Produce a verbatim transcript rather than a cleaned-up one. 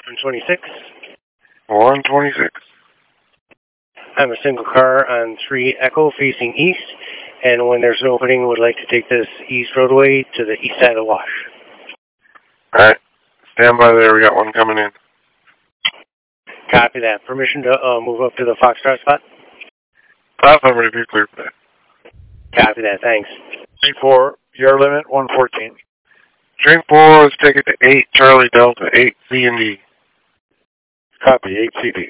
one twenty-six. one twenty-six. I'm a single car on three Echo facing east, and when there's an opening, would like to take this east roadway to the east side of the wash. Alright. Stand by there. We got one coming in. Copy that. Permission to uh, move up to the Foxtrot spot? Affirmative, you're clear for that. Copy that. Thanks. Train four, your limit, one fourteen. Train four, let's take it to eight, Charlie Delta, eight C and D. Copy, eight C D.